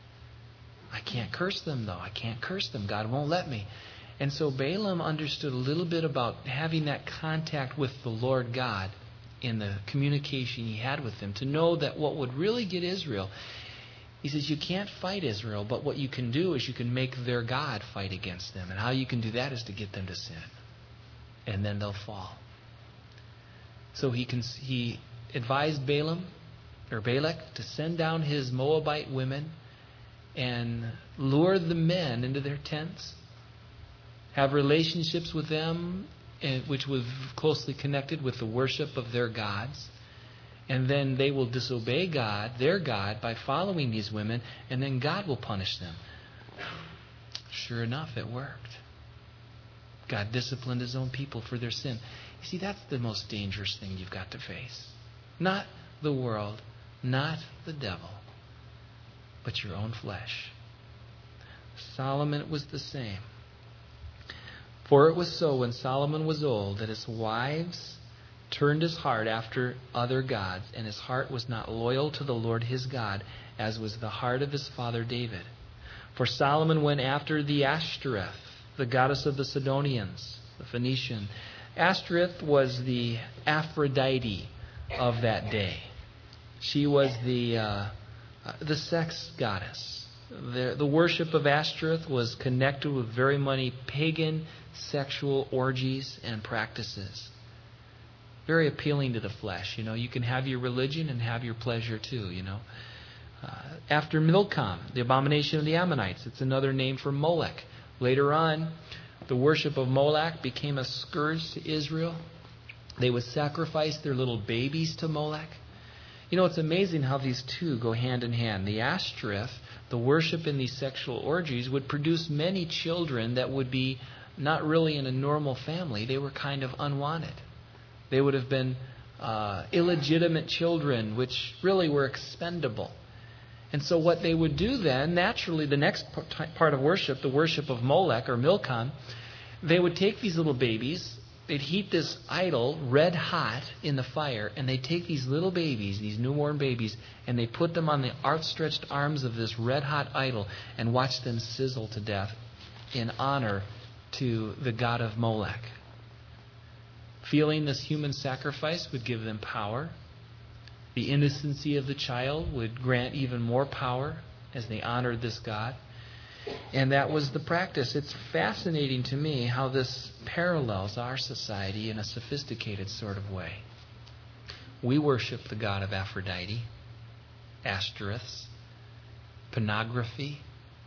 I can't curse them, though. I can't curse them. God won't let me. And so Balaam understood a little bit about having that contact with the Lord God in the communication he had with Him, to know that what would really get Israel, he says, you can't fight Israel, but what you can do is you can make their God fight against them. And how you can do that is to get them to sin. And then they'll fall. So he advised Balak to send down his Moabite women and lure the men into their tents, have relationships with them, which was closely connected with the worship of their gods. And then they will disobey God, their God, by following these women, and then God will punish them. Sure enough, it worked. God disciplined His own people for their sin. You see, that's the most dangerous thing you've got to face. Not the world, not the devil, but your own flesh. Solomon was the same. For it was so when Solomon was old that his wives turned his heart after other gods, and his heart was not loyal to the Lord his God, as was the heart of his father David. For Solomon went after the Ashtoreth, the goddess of the Sidonians, the Phoenician. Ashtoreth was the Aphrodite of that day. She was the sex goddess. The worship of Ashtoreth was connected with very many pagan sexual orgies and practices. Very appealing to the flesh. You can have your religion and have your pleasure too, After Milcom, the abomination of the Ammonites, it's another name for Molech. Later on, the worship of Moloch became a scourge to Israel. They would sacrifice their little babies to Molech. It's amazing how these two go hand in hand. The Ashtoreth, the worship in these sexual orgies, would produce many children that would be not really in a normal family. They were kind of unwanted. They would have been illegitimate children, which really were expendable. And so what they would do then, naturally, the next part of worship, the worship of Molech or Milcom, they would take these little babies, they'd heat this idol red hot in the fire, and they'd take these little babies, these newborn babies, and they put them on the outstretched arms of this red hot idol and watch them sizzle to death in honor to the god of Molech. Feeling this human sacrifice would give them power. The innocency of the child would grant even more power as they honored this god. And that was the practice. It's fascinating to me how this parallels our society in a sophisticated sort of way. We worship the god of Aphrodite, Ashtoreths, pornography,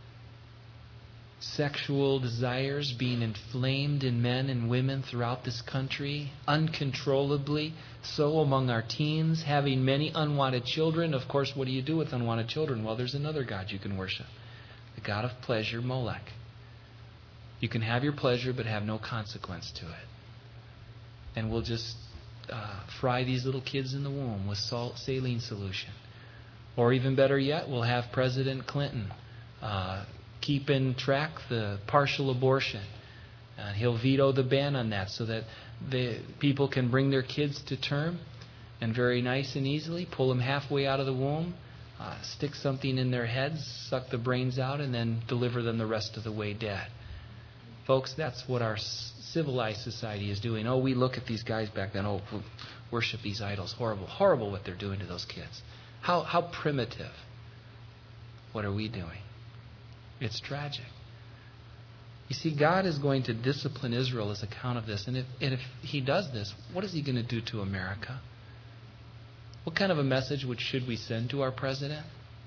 sexual desires being inflamed in men and women throughout this country, uncontrollably so among our teens, having many unwanted children. Of course, what do you do with unwanted children? Well, there's another god you can worship. The god of pleasure, Molech. You can have your pleasure, but have no consequence to it. And we'll just fry these little kids in the womb with saline solution. Or even better yet, we'll have President Clinton keep in track the partial abortion. He'll veto the ban on that so that the people can bring their kids to term and very nice and easily pull them halfway out of the womb, stick something in their heads, suck the brains out, and then deliver them the rest of the way dead. Folks, that's what our civilized society is doing. Oh, we look at these guys back then, worship these idols. Horrible, horrible what they're doing to those kids. How primitive. What are we doing? It's tragic. You see, God is going to discipline Israel as account of this. And if He does this, what is He going to do to America? What kind of a message should we send to our president?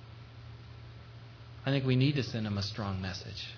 I think we need to send him a strong message.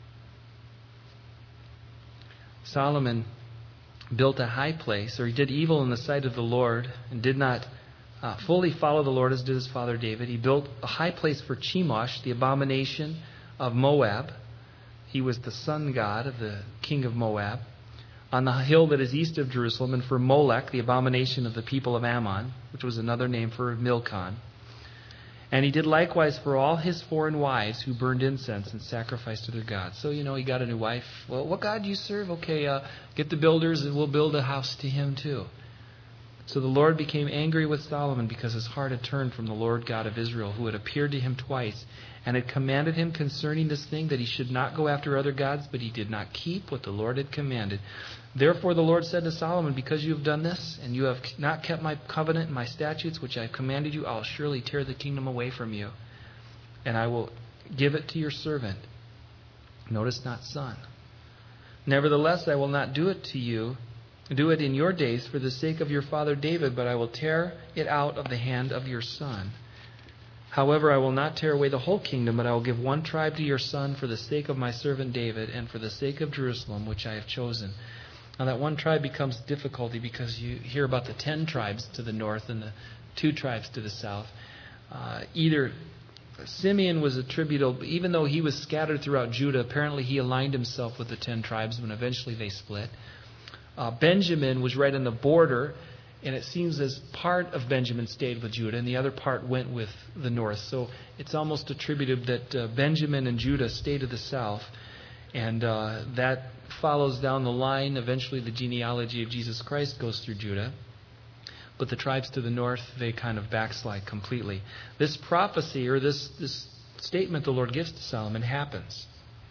Solomon built a high place, or he did evil in the sight of the Lord and did not fully follow the Lord as did his father David. He built a high place for Chemosh, the abomination of Moab. He was the sun god of the king of Moab, on the hill that is east of Jerusalem, and for Molech, the abomination of the people of Ammon, which was another name for Milcom. And he did likewise for all his foreign wives who burned incense and sacrificed to their gods. So, he got a new wife. Well, what God do you serve? Okay, get the builders and we'll build a house to him too. So the Lord became angry with Solomon because his heart had turned from the Lord God of Israel, who had appeared to him twice and had commanded him concerning this thing, that he should not go after other gods, but he did not keep what the Lord had commanded. Therefore the Lord said to Solomon, because you have done this, and you have not kept my covenant and my statutes, which I have commanded you, I will surely tear the kingdom away from you, and I will give it to your servant. Notice not son. Nevertheless, I will not do it to you, do it in your days for the sake of your father David, but I will tear it out of the hand of your son. However, I will not tear away the whole kingdom, but I will give one tribe to your son for the sake of my servant David and for the sake of Jerusalem, which I have chosen. Now that one tribe becomes difficulty because you hear about the 10 tribes to the north and the 2 tribes to the south. Either Simeon was attributable, even though he was scattered throughout Judah, apparently he aligned himself with the 10 tribes when eventually they split. Benjamin was right on the border, and it seems as part of Benjamin stayed with Judah, and the other part went with the north. So it's almost attributed that Benjamin and Judah stay to the south, and that follows down the line. Eventually the genealogy of Jesus Christ goes through Judah. But the tribes to the north, they kind of backslide completely. This prophecy, or this statement the Lord gives to Solomon, happens.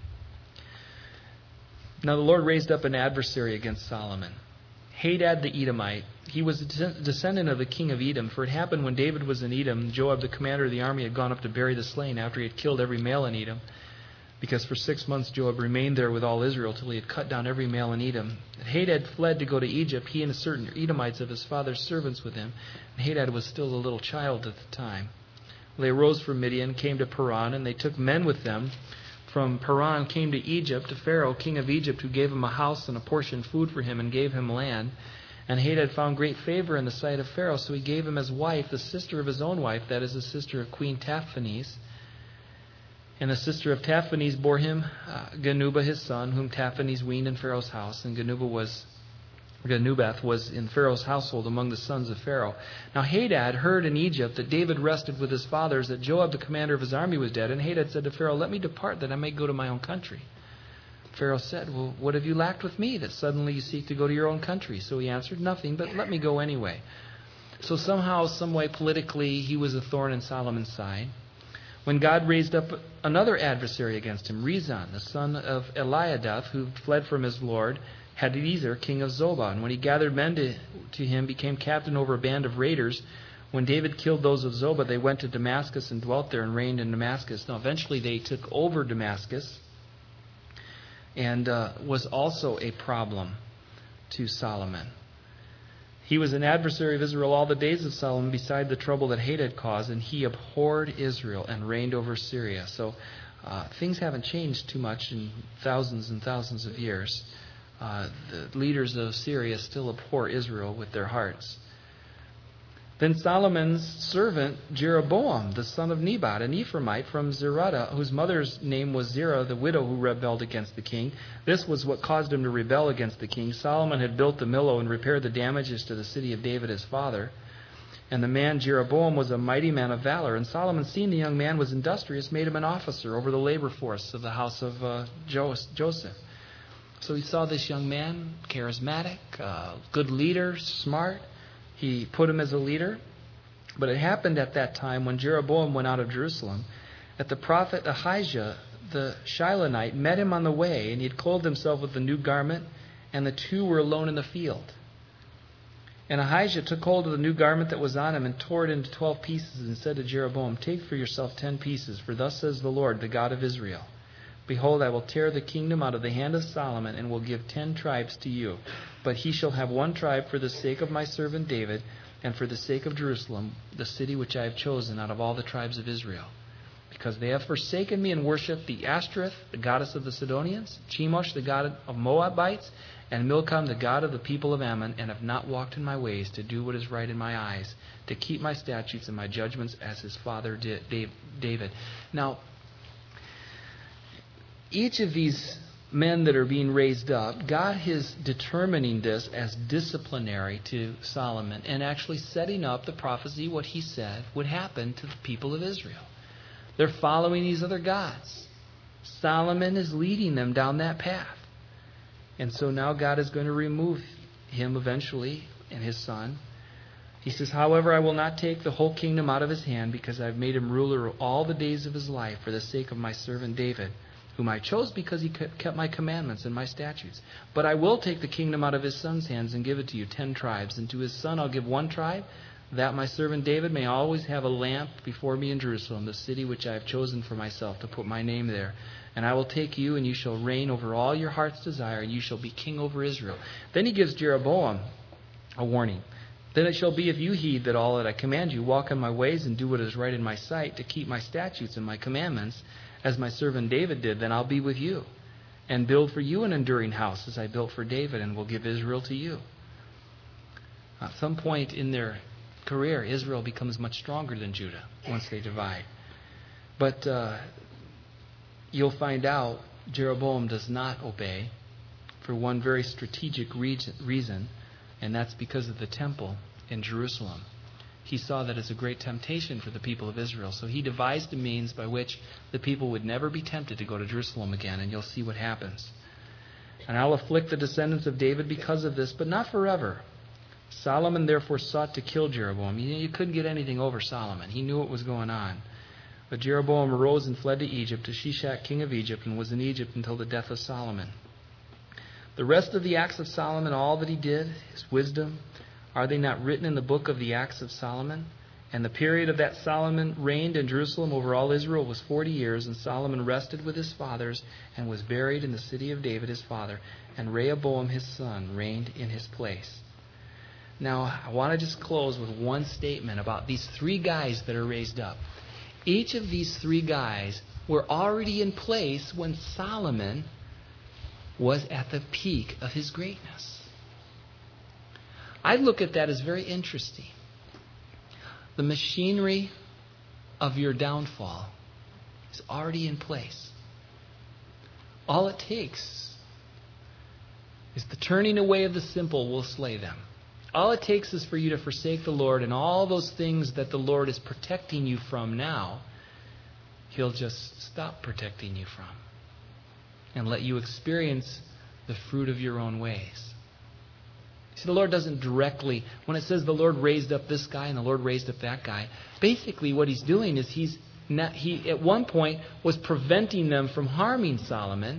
Now the Lord raised up an adversary against Solomon, Hadad the Edomite. He was a descendant of the king of Edom, for it happened when David was in Edom, Joab the commander of the army had gone up to bury the slain after he had killed every male in Edom, because for 6 months Joab remained there with all Israel till he had cut down every male in Edom. And Hadad fled to go to Egypt, he and certain Edomites of his father's servants with him. And Hadad was still a little child at the time. They arose from Midian, came to Paran, and they took men with them. From Paran came to Egypt, to Pharaoh, king of Egypt, who gave him a house and apportioned food for him and gave him land. And Hadad found great favor in the sight of Pharaoh, so he gave him as wife the sister of his own wife, that is, the sister of Queen Taphanes. And the sister of Taphanes bore him Genubath his son, whom Taphanes weaned in Pharaoh's house. And Genubath was in Pharaoh's household among the sons of Pharaoh. Now Hadad heard in Egypt that David rested with his fathers, that Joab the commander of his army was dead. And Hadad said to Pharaoh, let me depart, that I may go to my own country. Pharaoh said, well, what have you lacked with me, that suddenly you seek to go to your own country? So he answered, nothing, but let me go anyway. So somehow, some way, politically, he was a thorn in Solomon's side. When God raised up another adversary against him, Rezon, the son of Eliadath, who fled from his lord, Hadadezer, king of Zobah. And when he gathered men to him, became captain over a band of raiders. When David killed those of Zobah, they went to Damascus and dwelt there and reigned in Damascus. Now eventually they took over Damascus, and was also a problem to Solomon. He was an adversary of Israel all the days of Solomon, beside the trouble that Hadad caused, and he abhorred Israel and reigned over Syria. So things haven't changed too much in thousands and thousands of years. The leaders of Syria still abhor Israel with their hearts. Then Solomon's servant Jeroboam, the son of Nebat, an Ephraimite from Zerudah, whose mother's name was Zerah, the widow who rebelled against the king. This was what caused him to rebel against the king. Solomon had built the Millo and repaired the damages to the city of David his father. And the man Jeroboam was a mighty man of valor. And Solomon, seeing the young man was industrious, made him an officer over the labor force of the house of Joseph. So he saw this young man, charismatic, good leader, smart. He put him as a leader. But it happened at that time when Jeroboam went out of Jerusalem that the prophet Ahijah the Shilonite met him on the way, and he had clothed himself with a new garment, and the two were alone in the field. And Ahijah took hold of the new garment that was on him and tore it into 12 pieces and said to Jeroboam, "Take for yourself 10 pieces, for thus says the Lord, the God of Israel. Behold, I will tear the kingdom out of the hand of Solomon and will give 10 tribes to you. But he shall have 1 tribe for the sake of my servant David and for the sake of Jerusalem, the city which I have chosen out of all the tribes of Israel. Because they have forsaken me and worshipped the Ashtoreth, the goddess of the Sidonians, Chemosh, the god of Moabites, and Milcom, the god of the people of Ammon, and have not walked in my ways to do what is right in my eyes, to keep my statutes and my judgments as his father David." Now, each of these men that are being raised up, God is determining this as disciplinary to Solomon and actually setting up the prophecy, what he said would happen to the people of Israel. They're following these other gods. Solomon is leading them down that path. And so now God is going to remove him eventually and his son. He says, "However, I will not take the whole kingdom out of his hand, because I've made him ruler all the days of his life for the sake of my servant David, whom I chose because he kept my commandments and my statutes. But I will take the kingdom out of his son's hands and give it to you, 10 tribes. And to his son I'll give 1 tribe, that my servant David may always have a lamp before me in Jerusalem, the city which I have chosen for myself to put my name there. And I will take you, and you shall reign over all your heart's desire, and you shall be king over Israel." Then he gives Jeroboam a warning. "Then it shall be, if you heed that all that I command you, walk in my ways and do what is right in my sight, to keep my statutes and my commandments, as my servant David did, then I'll be with you and build for you an enduring house as I built for David, and will give Israel to you." At some point in their career, Israel becomes much stronger than Judah once they divide. But you'll find out Jeroboam does not obey for one very strategic reason, and that's because of the temple in Jerusalem. He saw that as a great temptation for the people of Israel. So he devised a means by which the people would never be tempted to go to Jerusalem again, and you'll see what happens. "And I'll afflict the descendants of David because of this, but not forever. Solomon therefore sought to kill Jeroboam." You couldn't get anything over Solomon. He knew what was going on. "But Jeroboam arose and fled to Egypt, to Shishak king of Egypt, and was in Egypt until the death of Solomon. The rest of the acts of Solomon, all that he did, his wisdom, are they not written in the book of the acts of Solomon? And the period of that Solomon reigned in Jerusalem over all Israel was 40 years, and Solomon rested with his fathers and was buried in the city of David his father, and Rehoboam his son reigned in his place." Now, I want to just close with one statement about these 3 guys that are raised up. Each of these 3 guys were already in place when Solomon was at the peak of his greatness. I look at that as very interesting. The machinery of your downfall is already in place. All it takes is the turning away of the simple will slay them. All it takes is for you to forsake the Lord, and all those things that the Lord is protecting you from now, He'll just stop protecting you from and let you experience the fruit of your own ways. See, the Lord doesn't directly, when it says the Lord raised up this guy and the Lord raised up that guy, basically what He's doing is He at one point was preventing them from harming Solomon.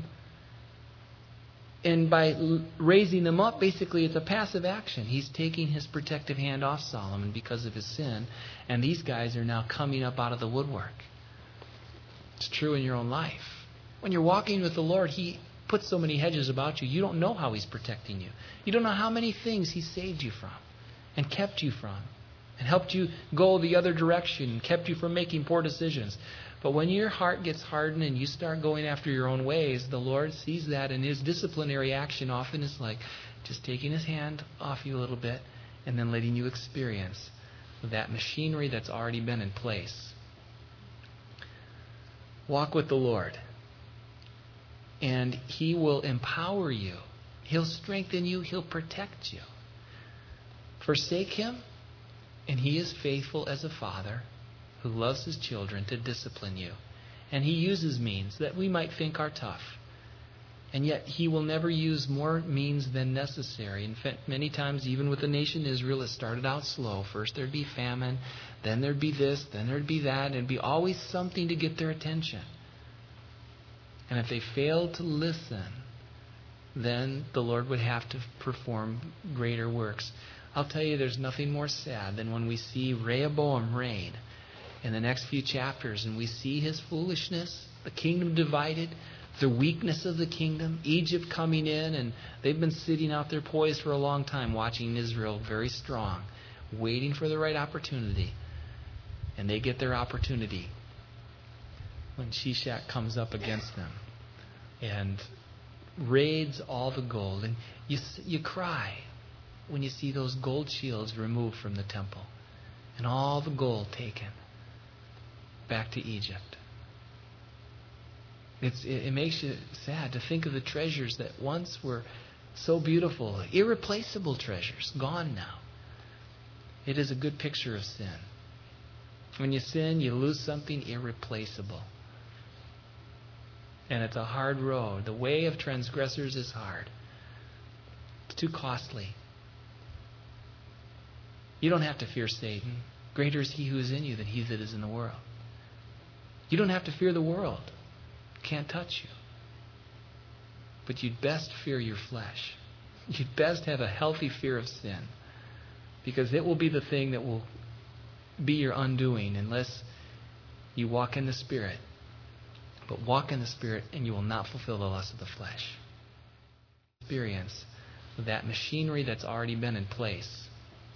And by raising them up, basically it's a passive action. He's taking His protective hand off Solomon because of his sin. And these guys are now coming up out of the woodwork. It's true in your own life. When you're walking with the Lord, He puts so many hedges about you, you don't know how He's protecting you. You don't know how many things He saved you from and kept you from and helped you go the other direction and kept you from making poor decisions. But when your heart gets hardened and you start going after your own ways, the Lord sees that, and His disciplinary action often is like just taking His hand off you a little bit and then letting you experience that machinery that's already been in place. Walk with the Lord, and He will empower you. He'll strengthen you. He'll protect you. Forsake Him, and He is faithful as a father who loves His children to discipline you. And He uses means that we might think are tough. And yet He will never use more means than necessary. In fact, many times, even with the nation Israel, it started out slow. First there'd be famine, then there'd be this, then there'd be that, and it'd be always something to get their attention. And if they failed to listen, then the Lord would have to perform greater works. I'll tell you, there's nothing more sad than when we see Rehoboam reign in the next few chapters, and we see his foolishness, the kingdom divided, the weakness of the kingdom, Egypt coming in, and they've been sitting out there poised for a long time, watching Israel very strong, waiting for the right opportunity. And they get their opportunity when Shishak comes up against them and raids all the gold. And you cry when you see those gold shields removed from the temple and all the gold taken back to Egypt. It makes you sad to think of the treasures that once were so beautiful, irreplaceable treasures, gone now. It is a good picture of sin. When you sin, you lose something irreplaceable. And it's a hard road. The way of transgressors is hard. It's too costly. You don't have to fear Satan. Greater is he who is in you than he that is in the world. You don't have to fear the world. It can't touch you. But you'd best fear your flesh. You'd best have a healthy fear of sin, because it will be the thing that will be your undoing unless you walk in the Spirit. But walk in the Spirit and you will not fulfill the lust of the flesh. Experience that machinery that's already been in place.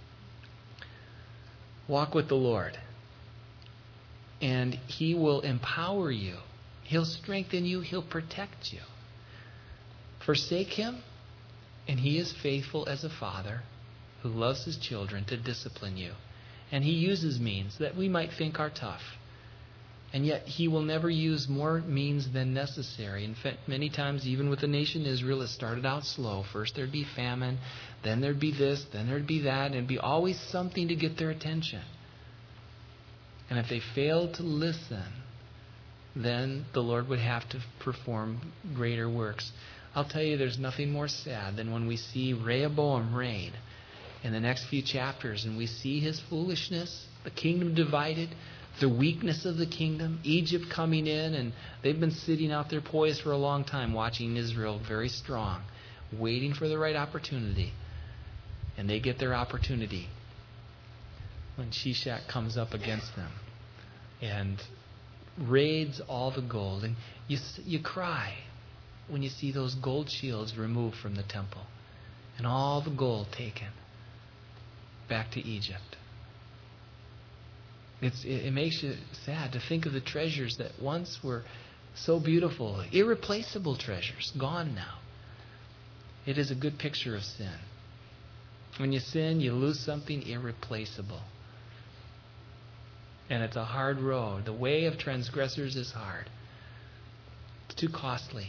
Walk with the Lord, and He will empower you. He'll strengthen you. He'll protect you. Forsake Him, and He is faithful as a father who loves His children to discipline you. And He uses means that we might think are tough. And yet He will never use more means than necessary. In fact, many times, even with the nation Israel, it started out slow. First there'd be famine, then there'd be this, then there'd be that, and it'd be always something to get their attention. And if they failed to listen, then the Lord would have to perform greater works. I'll tell you, there's nothing more sad than when we see Rehoboam reign in the next few chapters, and we see his foolishness, the kingdom divided, the weakness of the kingdom, Egypt coming in, and they've been sitting out there poised for a long time, watching Israel very strong, waiting for the right opportunity. And they get their opportunity when Shishak comes up against them and raids all the gold. And you cry when you see those gold shields removed from the temple and all the gold taken back to Egypt. It makes you sad to think of the treasures that once were so beautiful, irreplaceable treasures, gone now. It is a good picture of sin. When you sin, you lose something irreplaceable. And it's a hard road. The way of transgressors is hard. It's too costly.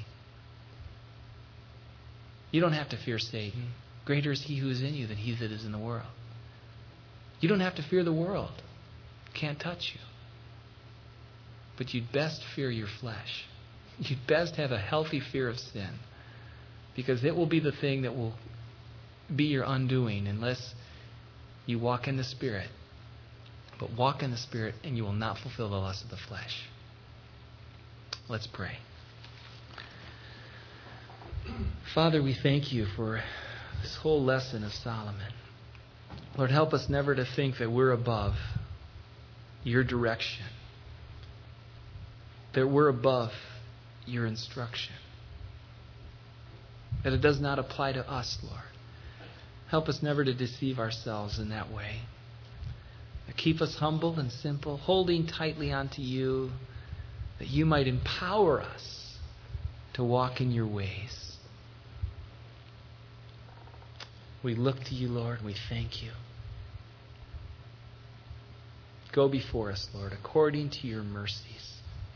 You don't have to fear Satan. Greater is he who is in you than he that is in the world. You don't have to fear the world. It can't touch you. But you'd best fear your flesh. You'd best have a healthy fear of sin, because it will be the thing that will be your undoing unless you walk in the Spirit. But walk in the Spirit and you will not fulfill the lust of the flesh. Let's pray. Father, we thank you for this whole lesson of Solomon. Lord, help us never to think that we're above your direction, that we're above your instruction, that it does not apply to us, Lord. Help us never to deceive ourselves in that way. Keep us humble and simple, holding tightly onto you, that you might empower us to walk in your ways. We look to you, Lord, and we thank you. Go before us, Lord, according to your mercies.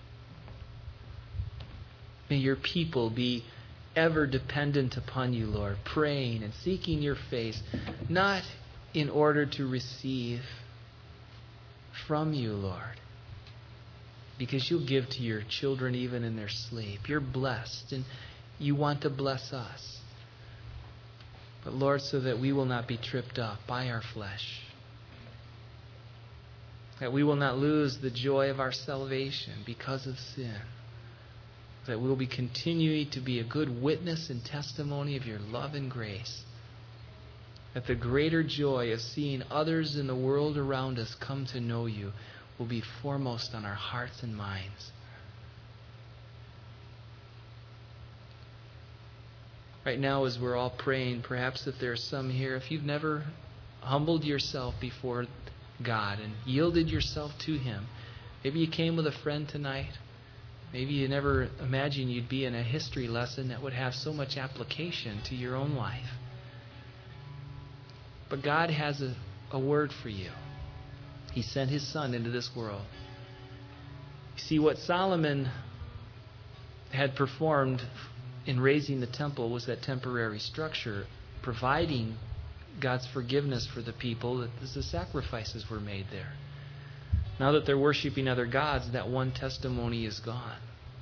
May your people be ever dependent upon you, Lord, praying and seeking your face, not in order to receive from you, Lord, because you'll give to your children even in their sleep. You're blessed, and you want to bless us. But Lord, so that we will not be tripped up by our flesh, that we will not lose the joy of our salvation because of sin, that we will be continuing to be a good witness and testimony of your love and grace, that the greater joy of seeing others in the world around us come to know you will be foremost on our hearts and minds. Right now, as we're all praying, perhaps if there are some here, if you've never humbled yourself before God and yielded yourself to Him, maybe you came with a friend tonight. Maybe you never imagined you'd be in a history lesson that would have so much application to your own life. But God has a word for you. He sent His Son into this world. You see, what Solomon had performed in raising the temple was that temporary structure, providing God's forgiveness for the people as the sacrifices were made there. Now that they're worshiping other gods, that one testimony is gone.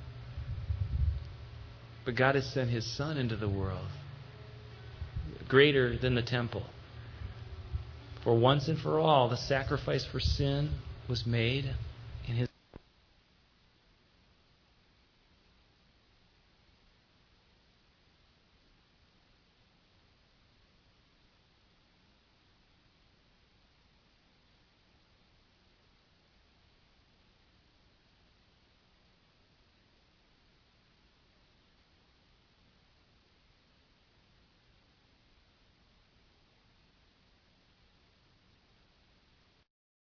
But God has sent His Son into the world, greater than the temple. For once and for all, the sacrifice for sin was made,